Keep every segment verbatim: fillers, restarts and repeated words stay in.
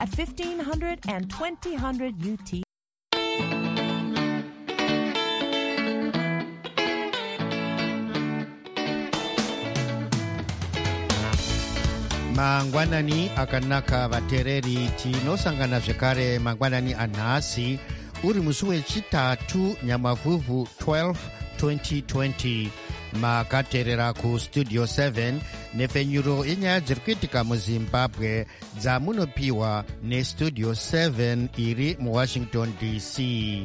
at fifteen hundred and twenty hundred U T. Mangwanani akanaka vatereri tinosangana zvekare mangwanani anhasi uri musi wechitatu nyamavhuvhu twelve twenty twenty. Makaterera ku studio seven nepfenyuro yenyaya dziri kuitika muzimbabwe dzamunopiwa nestudio seven iri muwashington D C.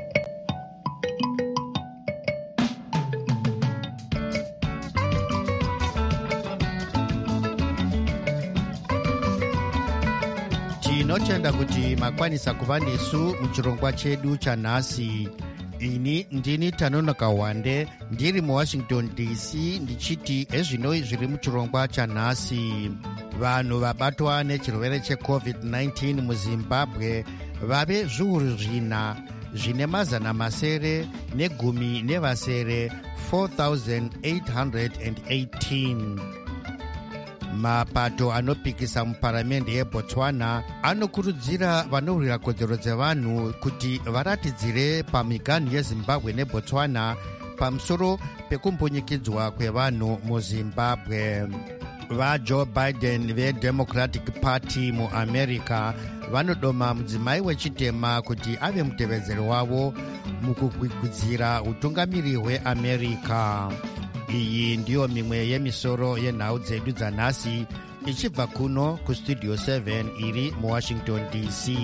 Tinotenda kuti makwanisa kuva nesu muchirongwa chedu chanhasi. Ini ndini Tanonoka Wande ndiri muwashington D C ndichiti ezvino zviri muchirongwa chanhasi. Vanhu vabatwa nechirwere checovid nineteen muzimbabwe vave zviuru zvina zvine mazana masere negumi nevasere four thousand eight hundred eighteen. Mapato anopikisa muparamende yeBotswana anokurudzira vanowira kodzero dzevanhu kuti varatidzire pamiganhu yeZimbabwe neBotswana pamusoro pekumbunyikidzwa kwevanhu muZimbabwe. VaJoe Biden veDemocratic Party muAmerica vanodoma mudzimai wechitema kuti ave mutevedzeri wavo mukugwigwidzira utungamiri hweAmerica. Iyi ndiyo mimwe yemisoro yenhau dzedu dzanhasi ichibva kuno kustudio seven iri muwashington D C.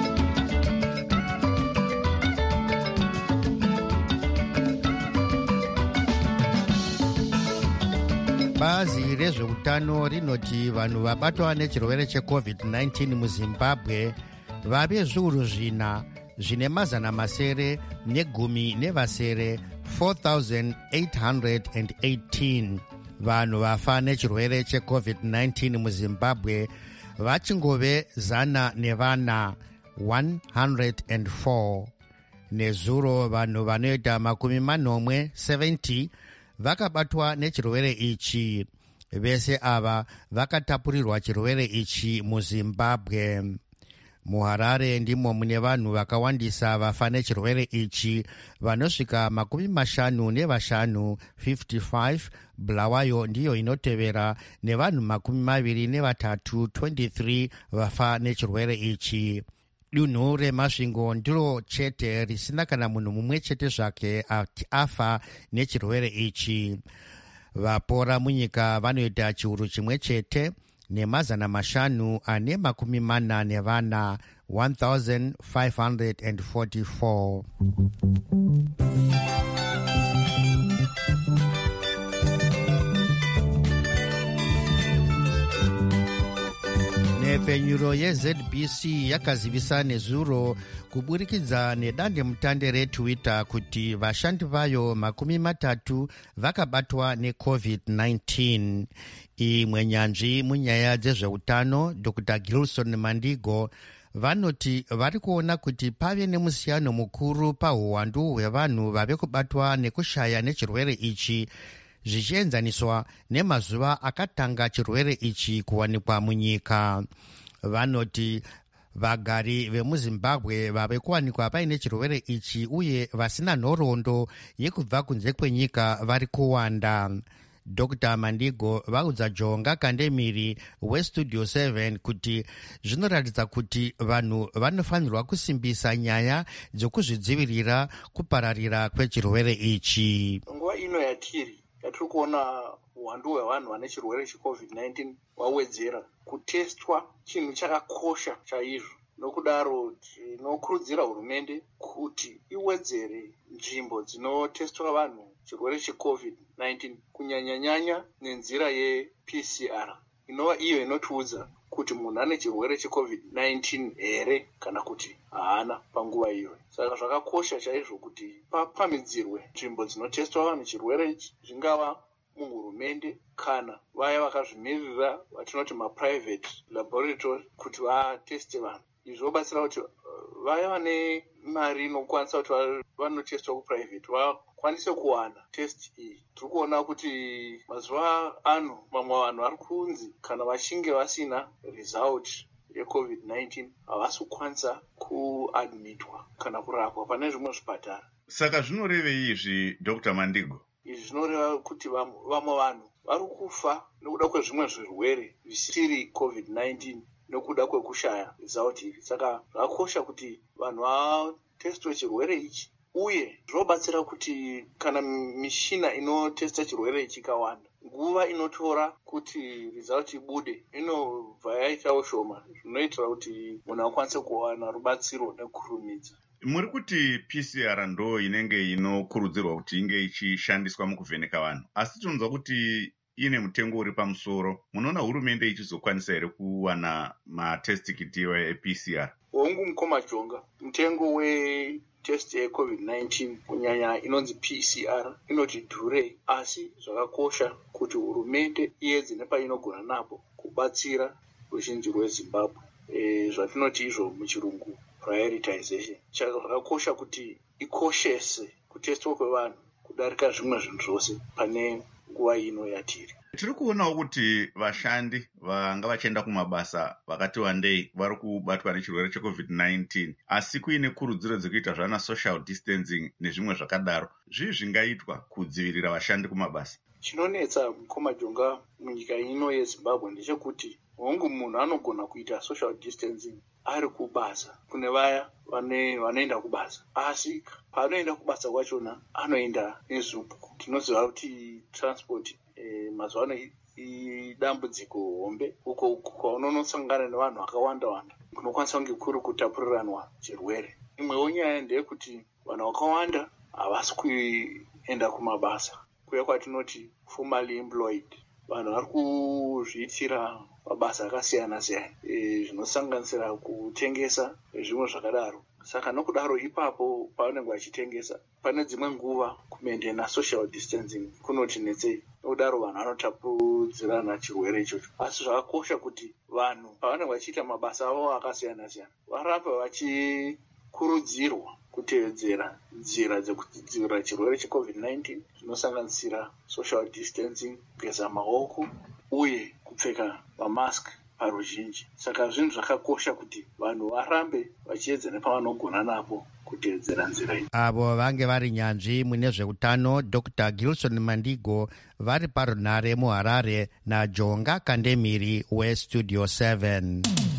Bazi rezveutano rinoti vanhu vabatwa nechirwere checovid nineteen muzimbabwe vave zviuru zvina zvine mazana masere negumi nevasere four thousand eight hundred eighteen. Vanhu vafa nechirwere checovid nineteen muzimbabwe vachingove zana nevana one hundred four. Nezuro vanhu vanoita makumi manomwe seventy vakabatwa nechirwere ichi. Vese ava vakatapurirwa chirwere ichi muzimbabwe. MuHarare ndimo mune vanhu vakawandisa vafa nechirwere ichi vanosvika makumi mashanu nevashanu fifty-five. Bulawayo ndiyo inotevera nevanhu makumi maviri nevatatu twenty-three vafa nechirwere ichi. Dunhu reMasvingo ndiro chete risina kana munhu mumwe chete zvake ati afa nechirwere ichi. Vapora munyika vanoita chiuru chimwe chete nemazana mashanu ane makumi mana nevana one thousand five hundred forty-four. Nepfenyuro yeZ B C yakazivisa nezuro kuburikidza nedande mutande reTwitter kuti vashandi vayo makumi matatu vakabatwa necovid nineteen. Imwe nyanzvi munyaya dzezveutano Doctor Gilson Mandigo vanoti vari kuona kuti pave nemusiyano mukuru pauwandu hwevanhu vave kubatwa nekushaya nechirwere ichi zvichienzaniswa nemazuva akatanga chirwere ichi kuwanikwa munyika. Vanoti vagari vemuZimbabwe vave kuwanikwa paine chirwere ichi uye vasina nhoroondo yekubva kunze kwenyika vari kuwanda. Doctor Mandigo vaudza Jonga Kandemiri westudio seven kuti zvinoratidza kuti vanhu vanofanirwa kusimbisa nyaya dzokuzvidzivirira kupararira kwechirwere ichi. Nguva ino yatiri yatiri kuona uwandu hwevanhu vane chirwere checovid nineteen wawedzera. Kutestwa chinhu chakakosha chaizvo. Nokudaro tinokurudzira hurumende kuti iwedzere nzvimbo dzinotestwa vanhu chirwere checovid nineteen kunyanya-nyanya nenzira yeP C R inova iyo inotiudza kuti munhu ane chirwere checovid nineteen here kana kuti haana panguva iyo. Saka zvakakosha chaizvo kuti papamidzirwe nzvimbo dzinotestwa vanhu chirwere ichi, zvingava muhurumende kana vaya vakazvimirira vatinoti maprivate laboratory kuti vateste vanhu. Izvi zvobatsira kuti vaya vane mari inokwanisa kuti vanotestwa kuprivate vakwanise kuwana test iyi. Tiri kuona kuti mazuva ano mamwe vanhu vari kunzi kana vachinge vasina result yecovid nineteen havasi kukwanisa kuadmitwa kana kurapwa pane zvimwe zvipatara. Saka zvinorevei izvi Dr Mandigo? Izvi zvinoreva kuti vamwe vanhu vari kufa nekuda kwezvimwe zvirwere zvisiri covid nineteen nekuda kwekushaya result iri. Saka zvakakosha kuti vanhu vatestwe chirwere ichi, uye zvinobatsira kuti kana mishina inotesta chirwere ichi ikawanda, nguva inotora kuti result ibude inobva yaitawo shoma, zvinoitira kuti munhu akwanise kuwana rubatsiro nekurumidza. Muri kuti P C R ndo inenge inokurudzirwa kuti inge ichishandiswa mukuvheneka vanhu, asi tinonzwa kuti ine mutengo uri pamusoro. Munoona hurumende ichizokwanisa here kuwana matest kit e-P C R? Hongu mukoma Jonga, mutengo wetest yecovid nineteen kunyanya inonzi P C R inoti dhure, asi zvakakosha kuti hurumende iedze nepainogona napo kubatsira ruzhinji rweZimbabwe. E, zvatinoti izvo muchirungu prioritization. Zvakakosha kuti ikoshese kutestwa kwevanhu kudarika zvimwe zvinhu zvose pane nguva ino yatiri. Tiri kuonawo kuti vashandi vanga vachienda kumabasa vakati wandei vari kubatwa nechirwere checovid nineteen, asi kuine kurudziro dzekuita zvana social distancing nezvimwe zvakadaro. Zvii zvingaitwa kudzivirira vashandi kumabasa? Chinonetsa mukoma Jonga munyika ino yeZimbabwe ndechekuti hongu munhu anogona kuita social distancing ari kubasa kune vaya vane vanoenda kubasa, asi paanoenda kubasa kwachona anoenda nezupu. Tinoziva kuti transport e, mazuva ano idambudziko hombe, uko kwaunonosangana nevanhu vakawanda wanda kunokwanisa kunge kuri kutapuriranwa chirwere. Imwewo nyaya ndeyekuti vanhu vakawanda havasi kuenda kumabasa, kuya kwatinoti formally employed. Vanhu vari kuzviitira mabasa akasiyana siyana, e, zvinosanganisira kutengesa zvimwe zvakadaro. Saka nokudaro ipapo pavanenge vachitengesa pane dzimwe nguva kumaintaina social distancing kunotinetsei, nokudaro vanhu vanotapudzirana chirwere ichocho. Asi zvakakosha kuti vanhu pavanenge vachiita mabasa avo akasiyana siyana varambe vachikurudzirwa kutevedzera nzira dzekudzivirira chirwere checovid nineteen zvinosanganisira social distancing, kugeza maoko uye kupfeka mamask paruzhinji. Saka zvinhu zvakakosha kuti vanhu varambe vachiedza nepavanogona napo kutevedzera nzira iyi. Avo vange vari nyanzvi mune zveutano Dr Gilson Mandigo vari parunhare muHarare naJonga Kandemiri weStudio seven.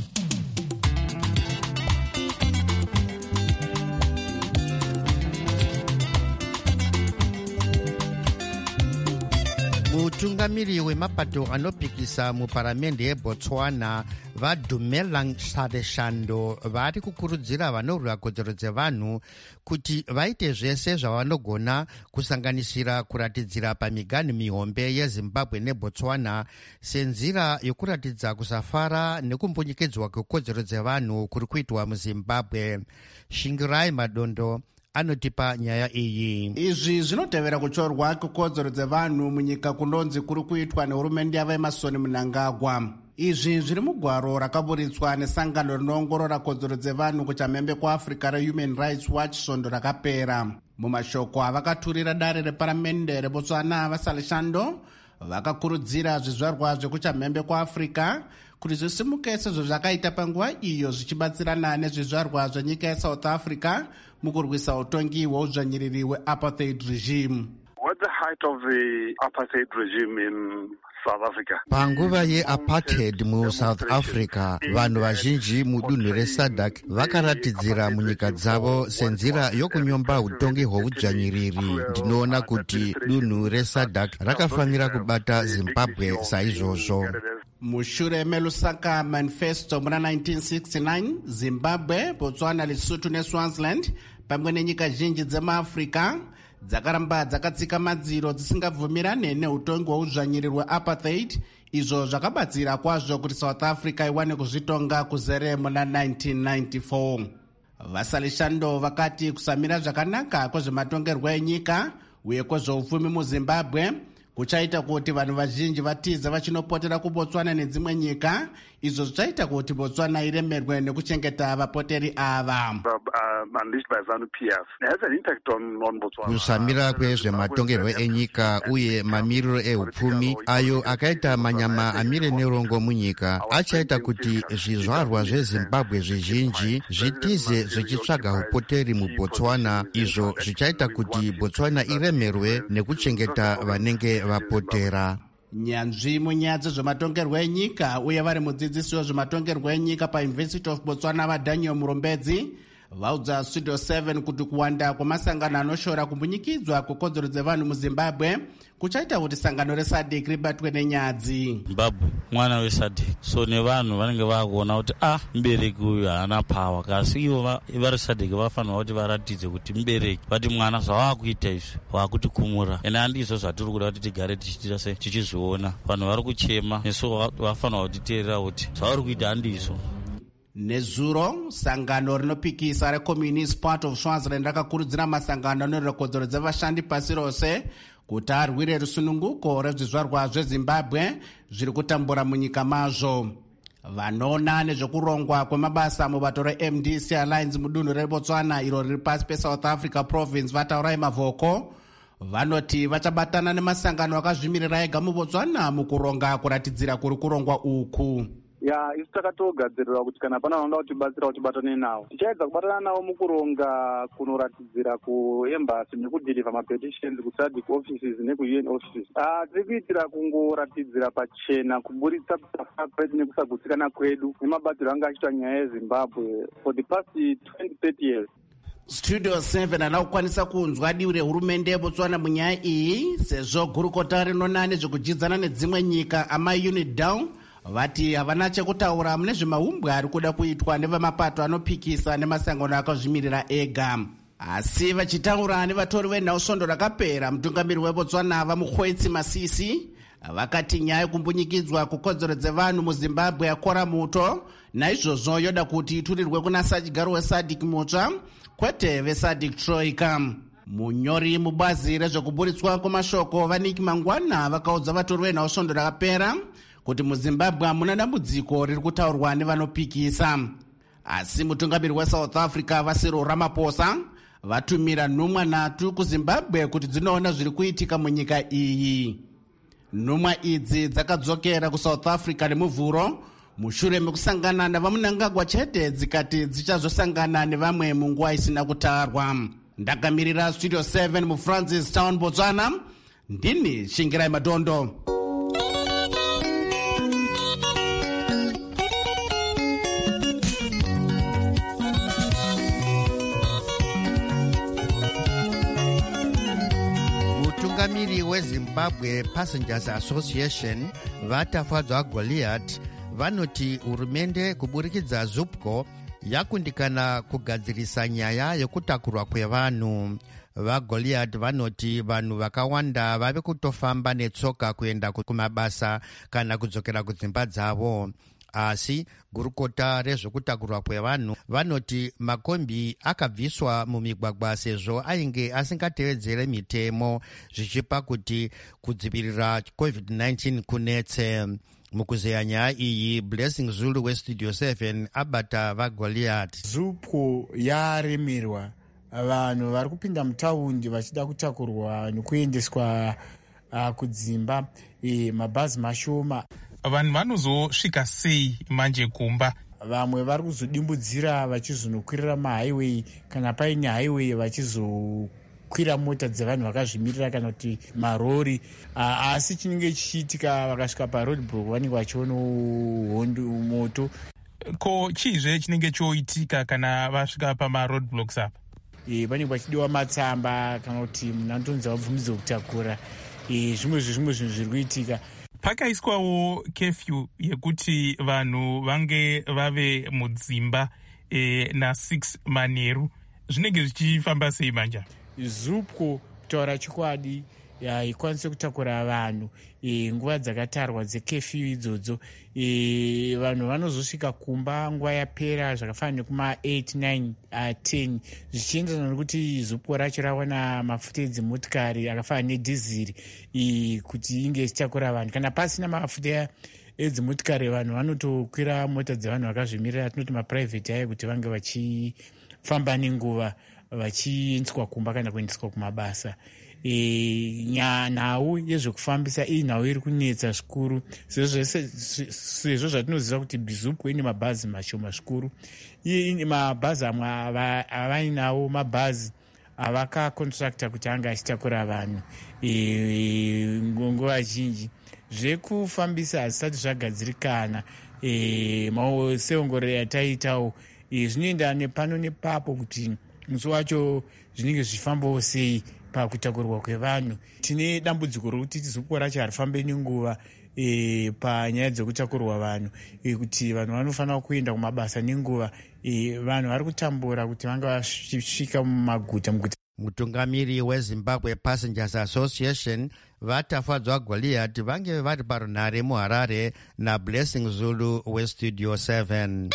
Mutungamiri wemapato anopikisa muparamende yeBotswana vaDumelang Sadeshando vari kukurudzira vanorwira kodzero dzevanhu kuti vaite zvese zvavanogona kusanganisira kuratidzira pamiganhu mihombe yeZimbabwe neBotswana senzira yokuratidza kusafara nekumbunyikidzwa kwekodzero dzevanhu kuri kuitwa muZimbabwe. Shingirai Madondo anotipa nyaya iyi. Izvi zvinotevera kuchorwa kwekodzero dzevanhu munyika kunonzi kuri kuitwa nehurumende yavaEmarson Mnangagwa. Izvi zviri mugwaro rakaburitswa nesangano rinoongorora kodzero dzevanhu kuchamhembe kwaAfrica reHuman Rights Watch svondo rakapera. Mumashoko avakaturira dare reparamende reBotswana vaSaleshando vakakurudzira zvizvarwa zvekuchamhembe kwaAfrica kuti zvisimuke sezvo zvakaita panguva iyo zvichibatsirana nezvizvarwa zvenyika yeSouth Africa mukurwisa utongi hweudzvanyiriri hweapartheid regime. At the height of the apartheid regime in South Africa. Panguva yeapartheid muSouth Africa, vanhu vazhinji mudunhu reSADC vakaratidzira munyika dzavo senzira yokunyomba utongi hweudzvanyiriri. Ndinoona kuti dunhu reSADC rakafanira kubata Zimbabwe saizvozvo. Mushure meLusaka Manifesto muna nineteen sixty-nine, Zimbabwe, Botswana, Lesotho neSwaziland pamwe nenyika zhinji dzemaAfrica dzakaramba dzakatsika madziro dzisingabvumirane neutongi hweudzvanyiriri hweapartheid, izvo zvakabatsira kwazvo kuti South Africa iwane kuzvitonga kuzere muna nineteen ninety-four. Vasaleshando vakati kusamira zvakanaka kwezvematongerwo enyika uye kwezveupfumi muZimbabwe kuchaita kuti vanhu vazhinji vatize vachinopotera kubotswana nedzimwe nyika. Izvo zvichaita kuti Botswana iremerwe nekuchengeta vapoteri ava. Kusamira kwezvematongerwo enyika uye mamiriro eupfumi ayo akaita manyama amire nerongo munyika achaita kuti zvizvarwa zveZimbabwe zvizhinji zvitize zvichitsvaga upoteri muBotswana. Izvo zvichaita kuti Botswana iremerwe nekuchengeta vanenge vapotera. Nyanzvi munyaya dzezvematongerwo enyika uye vari mudzidzisi wezvematongerwo enyika paUniversity of Botswana vaDaniel Murombedzi vaudza Studio seven kuti kuwanda kwemasangano anoshora kumbunyikidzwa kwekodzero dzevanhu muZimbabwe kuchaita kuti sangano reSADC ribatwe nenyadzi. Zimbabwe mwana weSADC, so nevanhu vanenge vakuona kuti ah mubereki uyu haana pawa, kasi ivo vari SADC vafanira kuti varatidze kuti mubereki vati mwana zvavakuita izvi vakutikumura, ene handizvo zvatiri kuda kuti tigare tichiita se tichizviona. Vanhu vari kuchema neso vafanira kutiteerera kuti zvavari kuita handizvo. Nezuro sangano rinopikisa reCommunist Party of Swaziland rakakurudzira masangano anerekodzero dzevashandi pasi rose kuti arwire rusununguko rezvizvarwa zveZimbabwe zviri kutambura munyika mazvo. Vanoona nezvekurongwa kwemabasa mubato reM D C Alliance mudunhu reBotswana iro riri pasi peSouth Africa Province vataurai mavhoko vanoti vachabatana nemasangano akazvimirira ega muBotswana mukuronga kuratidzira kuri kurongwa uku. Ya isu takatogadzirira kuti kana pana vanoda kutibatsira kuti tibatane navo tichaedza kubatana navo mukuronga kunoratidzira kuembassy nekudhirivha mapetitions kuSADC offices nekuUN offices. Ah tiri kuitira kungoratidzira pachena kuburitsa kusafa kwedu nekusagutsikana kwedu nemabatsiro anga achiita nyaya yeZimbabwe for the past twenty thirty years. Studio seven anakukwanisa kunzwa divi rehurumende yeBotswana munyaya iyi sezvo gurukota rinona nezvekujidzana nedzimwe nyika amaUnit Down vati havana chekutaura mune zvemaumbwe ari kuda kuitwa nevamapato anopikisa nemasangano akazvimirira ega. Asi vachitaura nevatori venhau svondo rakapera, mutungamiri weBotswana vaMukhwetsi Masisi vakati nyaya yekumbunyikidzwa kukodzero dzevanhu muZimbabwe yakora muto, naizvozvo yoda kuti iturirwe kuna sadyigaro weSADC mutsva kwete veSADC Troika. Munyori mubazi rezvekuburitswa kwemashoko Vaniki Mangwana vakaudza vatori venhau svondo rakapera kuti muZimbabwe hamuna dambudziko riri kutaurwa nevanopikisa. Asi mutungamiri weSouth Africa vaCyril Ramaphosa vatumira nhumwa nhatu kuZimbabwe kuti dzinoona zviri kuitika munyika iyi. Nhumwa idzi dzakadzokera kuSouth Africa nemuvhuro mushure mekusangana navaMnangagwa chete dzikati dzichazosangana nevamwe munguva isina kutarwa. Ndakamirira Studio seven muFrancis Town Botswana, ndini Shingirai Madondo. Mutungamiri weZimbabwe Passengers Association vatafadzwa Goliath vanoti hurumende kuburikidza ZUPCO yakundikana kugadzirisa nyaya yekutakurwa kwevanhu. VaGoliath vanoti vanhu vakawanda vave kutofamba netsoka kuenda kumabasa kana kudzokera kudzimba dzavo. Asi gurukota rezvekutakurwa kwevanhu vanoti makombi akabviswa mumigwagwa sezvo ainge asingatevedzere mitemo zvichipa kuti kudzivirira COVID nineteen kunetse. Mukuzeya nyaya iyi Blessing Zulu weStudio seven abata vaGoliath. ZUPCO yaremerwa, vanhu vari kupinda mutaundi vachida kutakurwa nekuendeswa uh, kudzimba, e, mabhazi mashoma. Vanhu vanozosvika sei manje kumba? Vamwe vari kuzodimbudzira vachizonokwirira mahighway kana paine highway vachizokwira mota dzevanhu vakazvimirira kana kuti marori. Uh, asi chinenge chichiitika vakasvika paroadblock vanenge vachiona hondo moto. Ko chizve chinenge choitika kana vasvika pamaroadblocks apa? E, vanenge vachidiwa matsamba kana kuti munantonzi vabvumidzo kutakura. E, zvimwe zvezvimwe zvinhu zviri kuitika. Pakaiswawo kefyu yekuti vanhu vange vave mudzimba e, na six manheru. Zvinenge zvichifamba sei manja? ZUPCO kutaura chikwadi ikwanise kutakura vanhu nguva dzakatarwa dzekefyu idzodzo. Vanhu vanozosvika kumba nguva yapera zvakafanana nekuma eight nine ten zvichienderana nekuti zupo racho rawana mafuta edzimotikari akafanana nedhiziri kuti inge ichitakura vanhu. Kana pasina mafuta edzimotikari vanhu vanotokwira mota dzevanhu vakazvimirira, tinoti maprivate ayo, kuti vange vachifamba nenguva vachiendeswa kumba kana kuendeswa kumabasa. E, nhau yezvekufambisa iyi nhau iri kunetsa zvikuru, sezvo zvatinoziva kuti bizupu ine mabhazi mashoma zvikuru. Iye ine mabhazi amwe avainawo mabhazi avakakontracta kuti anga achitakura vanhu e, nguva zhinji. Zvekufambisa hazvisati zvagadzirikana e, seongororo yataitawo e, zvinoenda nepano nepapo kuti musi wacho zvinenge zvichifambawo sei pakutakurwa kwevanhu. Tine dambudziko rokuti zupo racho harifambe nenguva e, panyaya dzekutakurwa vanhu e, kuti vanhu vanofanira kuenda kumabasa nenguva e, vanhu vari kutambura kuti vanga vasvika mumaguta muguta. Mutungamiri weZimbabwe Passengers Association vatafadzwa Goliath vange vari parunhare muHarare naBlessing Zulu weStudio seven.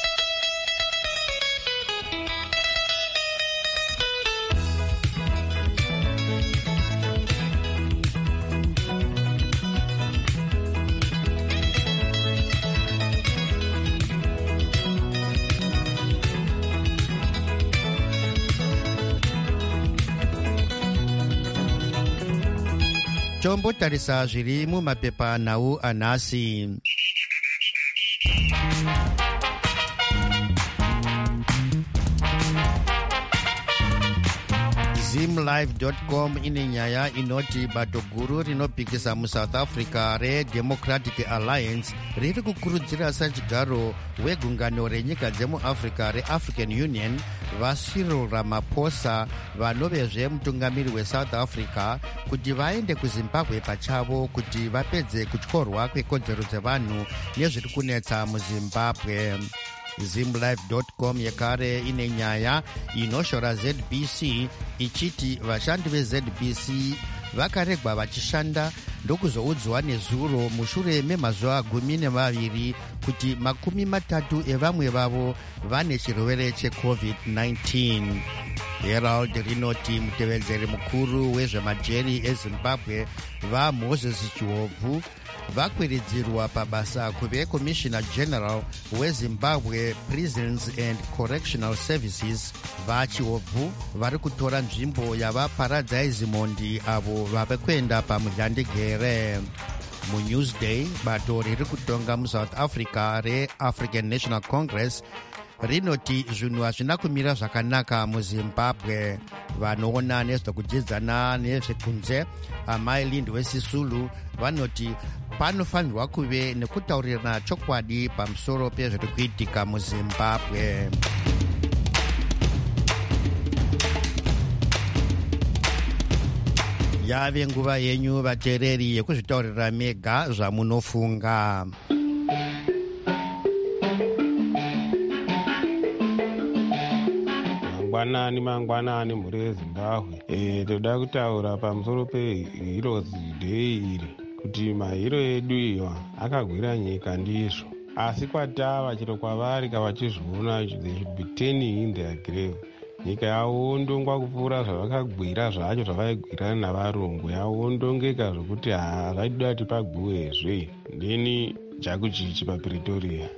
Tombotarisa zviri mumapepa nhau anhasi. zimlive dot com ine nyaya inoti bato guru rinopikisa muSouth Africa reDemocratic Alliance riri kukurudzira sachigaro wegungano renyika dzemuAfrica reAfrican Union vaCyril Ramaphosa vanovezve mutungamiri weSouth Africa kuti vaende kuZimbabwe pachavo kuti vapedze kutyorwa kwekodzero dzevanhu nezviri kunetsa muZimbabwe. zimlive dot com yekare ine nyaya inoshora Z B C ichiti vashandi veZ B C vakaregwa vachishanda ndokuzoudzwa nezuro mushure memazuva gumi nemaviri kuti makumi matatu evamwe vavo vane chirwere checovid nineteen. Herald rinoti mutevedzeri mukuru wezvemajeri eZimbabwe vaMoses Chihovhu vakwiridzirwa pabasa kuve Commissioner General weZimbabwe Prisons and Correctional Services. VaChihovhu vari kutora nzvimbo yavaParadise Zimondi avo vave kuenda pamudyandigere. MuNewsday bato riri kutonga muSouth Africa reAfrican National Congress rinoti zvinhu hazvina kumira zvakanaka muZimbabwe. Vanoona nezvekudzidzana nezvekunze amai Lindwe Sisulu vanoti panofanirwa kuve nekutaurirana chokwadi pamusoro pezviri kuitika muZimbabwe. Yave nguva yenyu vateereri yekuzvitaurira mega zvamunofunga. Mangwanani mangwanani mhuri yeZimbabwe. Eh, toda kutaura pamusoro peHeroes Day iri kuti mahiro edu iwa akagwira nyika ndizvo, asi kwatava chero kwavari kavachizviona they should be turning in their grave. Nyika yaondongwa kupfuura zvavakagwira zvacho zvavaigwirana navarungu, yaondongeka zvokuti hazvaida kuti pagwezve. Ndini Jakuchichi paPretoria.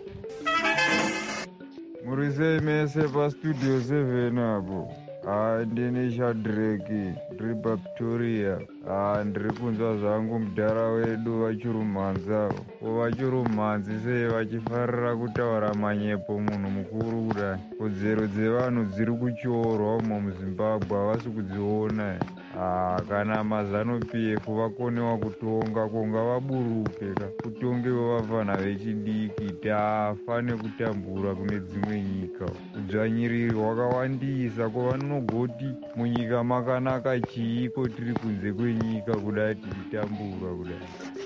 Murise mese paStudio seven apo. Ah, ndini Shadraki ndiri paPretoria. Ah, ndiri kunzwa zvangu mudhara wedu vachirumanza. Vachirumanzi sei vachifarira kutaura manyepo munhu mukuru kudai. Kodzero dzevanhu dziri kuchiorwa umo muZimbabwe havasi kudziona. Ah, kana maZanu-P F vakonewa kutonga konga vaburuke ka kutongewo vafana vechidiki tafa nekutambura kune dzimwe nyika. Udzvanyiriri hwakawandisa kovanogoti munyika makanaka chiiko tiri kunze kwenyika kudai tichitambura kudai.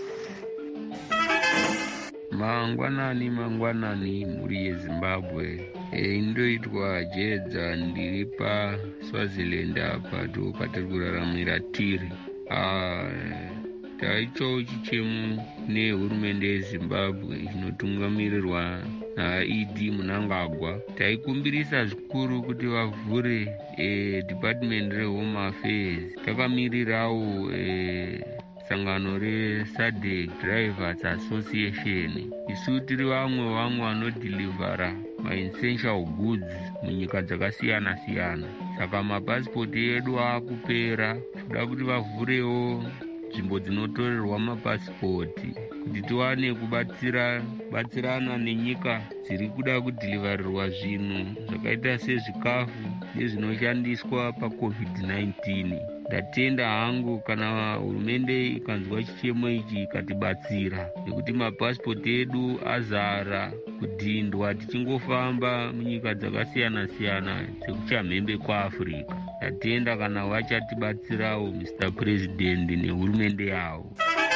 Mangwanani mangwanani mhuri yeZimbabwe. E, ndoitwa Jedza ndiri paSwaziland apa to patiri kuraramira tiri. taicho chichemo nehurumende yezimbabwe inotungamirirwa naED Mnangagwa. Taikumbirisa zvikuru kuti vavhure eh, Department reHome Affairs. Takamirirawo eh, sangano reSADC Drivers Association. Isu tiri vamwe vamwe vanodhilivhara maessential goods munyika dzakasiyana siyana. Saka mapasipoti edu akupera. Toda kuti vavhurewo nzvimbo dzinotorerwa mapasipoti kuti tiwane kubatsira batsirana nenyika dziri kuda kudhilivarirwa zvinhu zvakaita sezvikafu nezvinoshandiswa pacovid nineteen. Ndatenda hangu kana hurumende ikanzwa chichemo ichi ikatibatsira, nekuti mapasipoti edu azara kudhindwa tichingofamba munyika dzakasiyana siyana dzekuchamhembe kwaAfrica. Ndatenda kana vachatibatsirawo Mister President nehurumende yavo.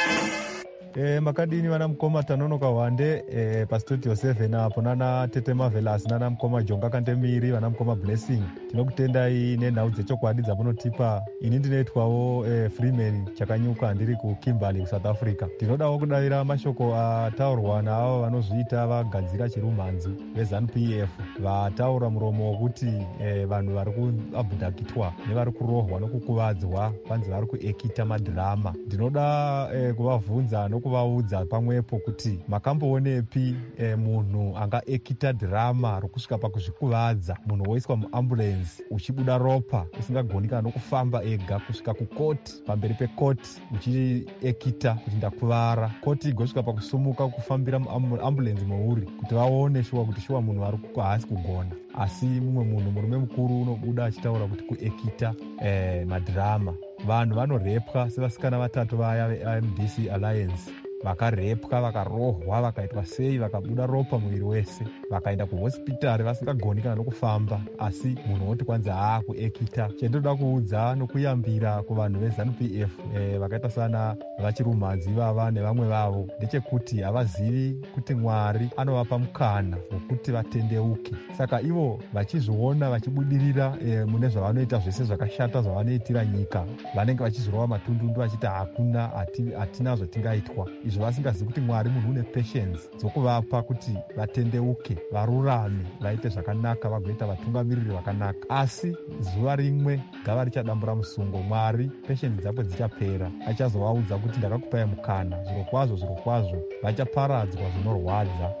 E, makadini vana mukoma tanonoka hwande e, pastudio seven apo nana Tete Marvelous nana mukoma Jonga Kandemiri vana mukoma Blessing. Tinokutendai nenhau dzechokwadi dzamunotipa. Ini ndinoitwawo e, Freeman Chakanyuka ndiri kuKimberley South Africa. Tinodawo kudavira mashoko ataurwa naavo vanozviita vagadzira chirumhanzi veZANU P F vataura muromo wokuti e, vanhu vari kuabhudhakitwa nevari kurohwa nokukuvadzwa vanzi vari kuekita madhirama. Ndinoda e, kuvabvunza kuvaudza pamwepo kuti makamboonepi e, munhu angaekita dhirama rokusvika pakuzvikuvadza, munhu woiswa muambulensi uchibuda ropa usingagoni kana nokufamba ega kusvika kukoti, pamberi pekoti uchiekita kuti ndakuvara, koti igosvika pakusumuka kufambira muambulensi mouri kuti vaone shuwa kuti shuwa munhu ari haasi kugona. Asi mumwe munhu murume mukuru unobuda achitaura kuti kuekita e, madhirama. Vanhu vanorepwa sevasikana vatatu vaya veM D C Alliance vakarepwa vakarohwa vakaitwa sei vakabuda ropa muviri wese vakaenda kuhospitari vasingagoni kana nokufamba, asi munhu woti kwanza haa kuekita. Chendoda kuudza nokuyambira kuvanhu veZANU P F e, vakaita sana vachirumhanzi vava nevamwe vavo ndechekuti havazivi kuti Mwari anovapa mukana wokuti vatendeuke. Saka ivo vachizviona vachibudirira e, mune zvavanoita zvese zvakashata zvavanoitira nyika, vanenge vachizorova matundundu vachiti hakuna, hatina zvatingaitwa. Izvo vasingazivi kuti Mwari munhu une patience dzokuvapa kuti vatendeuke, varurame, vaite zvakanaka, vagoita vatungamiriri vakanaka. Asi zuva rimwe gava richadambura musungo, Mwari patience dzake dzichapera. Achazovaudza kuti ndakakupai mukana, zviro kwazvo zviro kwazvo vachaparadzwa zvinorwadza.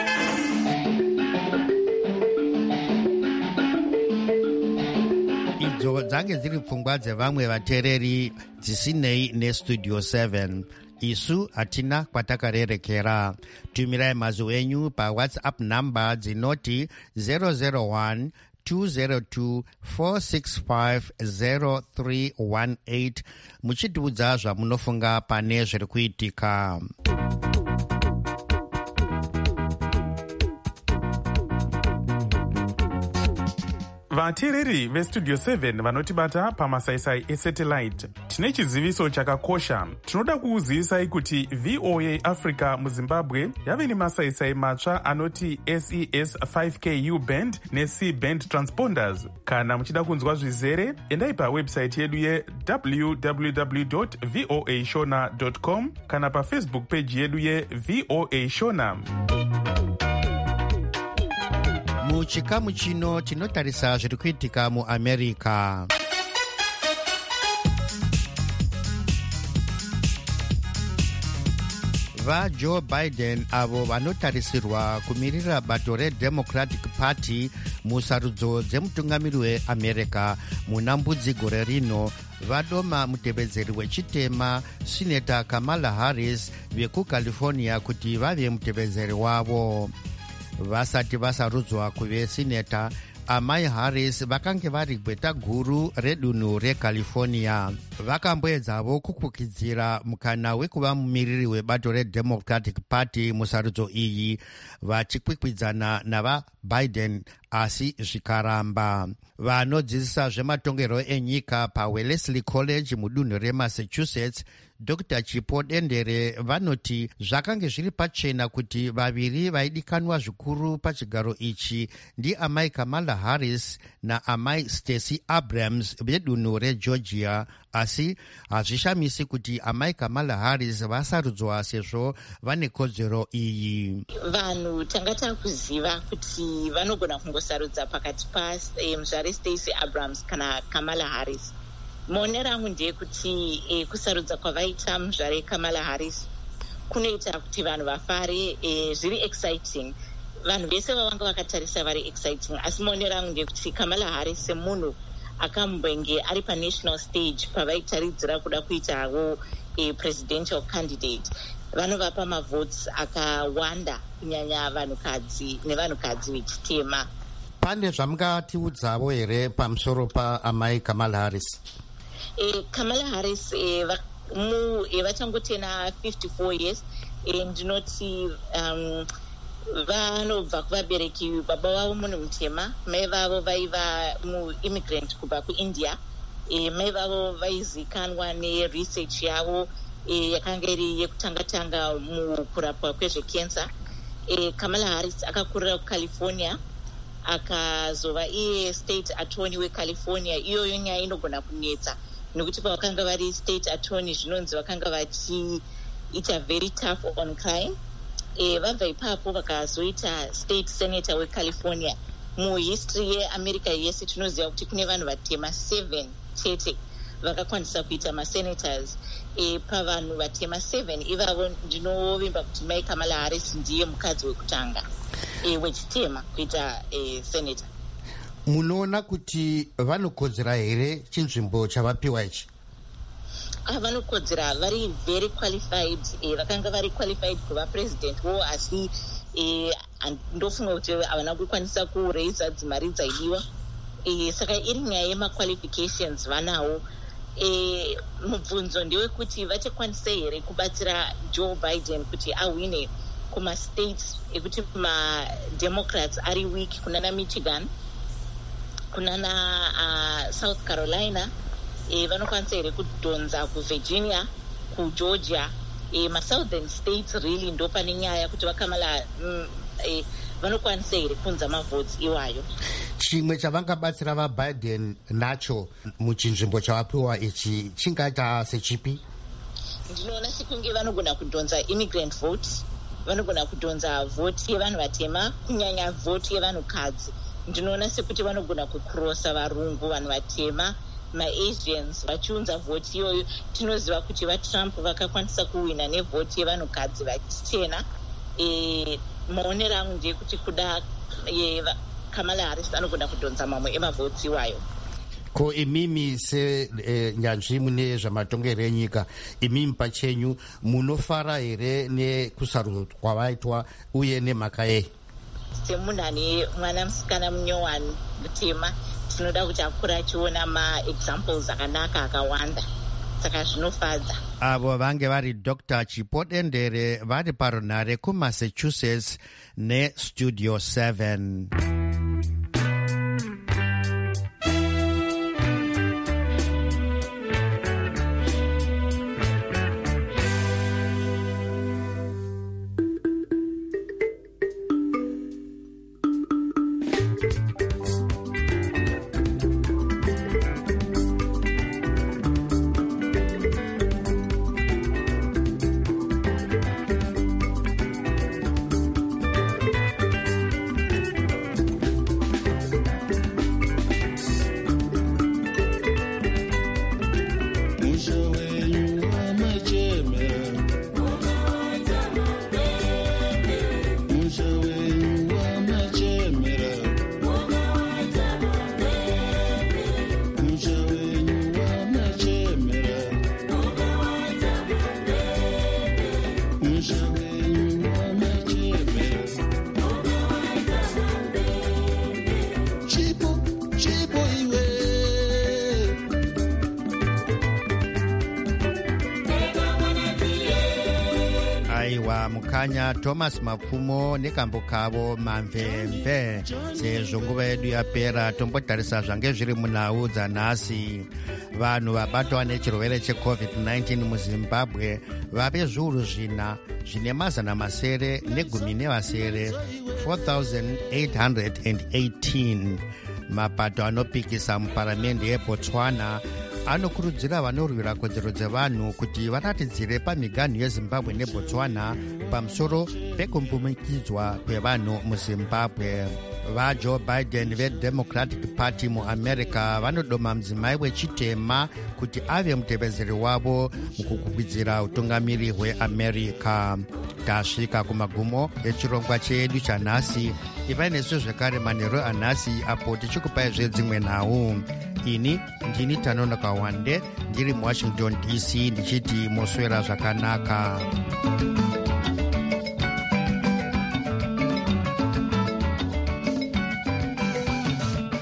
Idzo dzange dziri pfungwa dzevamwe vateereri dzisinei nestudio seven. Isu hatina kwatakarerekera. Tumirai mazwi enyu paWhatsApp number dzinoti zero zero one two zero two four six five zero three one eight muchitiudza zvamunofunga pane zviri kuitika. vateereri vestudio seven vanotibata pamasaisai esatellite, tine chiziviso chakakosha. Tinoda kuuzivisai kuti V O A Africa muZimbabwe yave nemasaisai matsva anoti S E S five K U band neC band transponders. Kana muchida kunzwa zvizere, endai pawebsite yedu ye w w w dot voa shona dot com kana pafacebook page yedu ye V O A Shona. Muchikamu chino tinotarisa zviri kuitika muAmerica. VaJoe Biden avo vanotarisirwa kumirira bato reDemocratic Party musarudzo dzemutungamiri weAmerica muna mbudzi gore rino vadoma mutevedzeri wechitema Senator Kamala Harris vekuCalifornia kuti vave mutevedzeri wavo. Vasati vasarudzwa kuve sineta, amai Harris vakange vari gweta guru redunhu reCalifornia. Vakamboedzavo kukwikwidzira mukana wekuva mumiriri webato reDemocratic Party musarudzo iyi, vachikwikwidzana navaBiden asi zvikaramba. Vanodzidzisa zvematongerwo enyika paWellesley College mudunhu reMassachusetts, Doctor Chipo Dendere vanoti zvakange zviri pachena kuti vaviri vaidikanwa zvikuru pachigaro ichi ndiamai Kamala Harris naamai Stacey Abrams vedunhu reGeorgia asi hazvishamisi kuti amai Kamala Harris vasarudzwa sezvo vane kodzero iyi. Vanhu tanga takuziva kuti vanogona kungosarudza pakati pamuzvare eh, Stacey Abrams kana Kamala Harris. Maonero angu ndeyekuti eh, kusarudza kwavaita muzvare Kamala Harris kunoita kuti vanhu vafare, eh, zviri exciting. Vanhu vese vavanga vakatarisa vari exciting, asi maonero angu ndeyekuti Kamala Harris semunhu akambenge ari panational stage pavaitaridzira kuda kuitawo a presidential candidate, vanovapa mavotes akawanda kunyanya vanhukadzi nevanhukadzi vechitema. Pane zvamungatiudzawo here pamusoro paamai Kamala Harris? E, Kamala Harris e, va, mu e, vachangotena fifty-four years, e, ndinoti um, vanobva kuvabereki baba vavo munhu mutema, mai vavo vaiva mu-immigrant kubva kuIndia, e, mai vavo vaizikanwa neresearch yavo e, yakanga iri yekutanga-tanga mukurapwa kwezvekensa. E, Kamala Harris akakurira kuCalifornia, akazova iye state attorney weCalifornia. Iyoyo nyaya inogona kunetsa nekuti pavakanga vari state attorney zvinonzi vakanga vachiita very tough on crime. E, vabva ipapo vakazoita state senator weCalifornia. Muhistory yeAmerica yese tinoziva kuti kune vanhu vatema seven chete vakakwanisa kuita masenators. E, pavanhu vatema seven ivavo ndinovimba kuti mai Kamala Harris ndiye mukadzi wekutanga e, wechitema kuita e, senator. Munoona kuti vanokodzera here chinzvimbo chavapiwa ichi? Ah, vanokodzera, vari very qualified, eh, vakanga vari qualified kuva president wo, asi eh, ndofunga kuti havana kukwanisa kureisa dzimari dzaidiwa. Eh, saka iri nyaya yemaqualifications vanawo. Eh, mubvunzo ndewekuti vachakwanisa here kubatsira Joe Biden kuti awine kumastates ekuti mademocrats ari weak, kunana Michigan, kunana uh, South Carolina. E, vanokwanisa here kudhonza kuVirginia, kuGeorgia, e, masouthern states really ndo pane nyaya kuti vakamala mm, e, vanokwanisa here kunza mavotes iwayo. Chimwe chavangabatsira vaBiden nacho muchinzvimbo chavapiwa ichi chingaita sechipi? Ndinoona sekunge vanogona kudhonza immigrant vote, vanogona kudhonza vote yevanhu vatema, kunyanya vote yevanhukadzi. Ndinoona sekuti vanogona kukurosa varungu, vanhu vatema, maasians vachiunza vhoti iyoyo. Tinoziva kuti vaTrump vakakwanisa kuwina nevhoti yevanhukadzi vachichena. E, maonero angu ndeyekuti kuda e, Kamala Harris anogona kudhonza mamwe emavhoti iwayo. Ko imimi se e, nyanzvi mune zvamatongerero enyika, imimi pachenyu munofara here nekusarudzwa kwavaitwa uye nemhaka yei? Semunhu ane mwana musikana munyowani mutema, tinoda kuti akura achiona maexamples akanaka akawanda, saka zvinofadza. Avo vange vari Doctor Chipodendere vari parunhare kuMassachusetts neStudio seven. Mukanya Thomas Mapfumo nekambo kavo mamvemve. Sezvo nguva yedu yapera tombotarisa zvange zviri munhau dzanhasi. Vanhu vabatwa nechirwere checovid nineteen muZimbabwe vave zviuru zvina zvine mazana masere negumi nevasere four thousand eight hundred eighteen. Mapato anopikisa muparamende yeBotswana anokurudzira vanorwira kodzero dzevanhu kuti varatidzire pamiganhu yezimbabwe nebotswana pamusoro pekumbumikidzwa kwevanhu muzimbabwe. vajoe biden vedemocratic party muamerica vanodoma mudzimai wechitema kuti ave mutevedzeri wavo mukukwikwidzira utungamiri hweamerica. tasvika kumagumo echirongwa chedu chanhasi. ivai nesu zvekare manheru anhasi apo tichikupai zvedzimwe nhau. ini ndini Tanonoka Wande ndiri muwashington D C ndichiti moswera zvakanaka.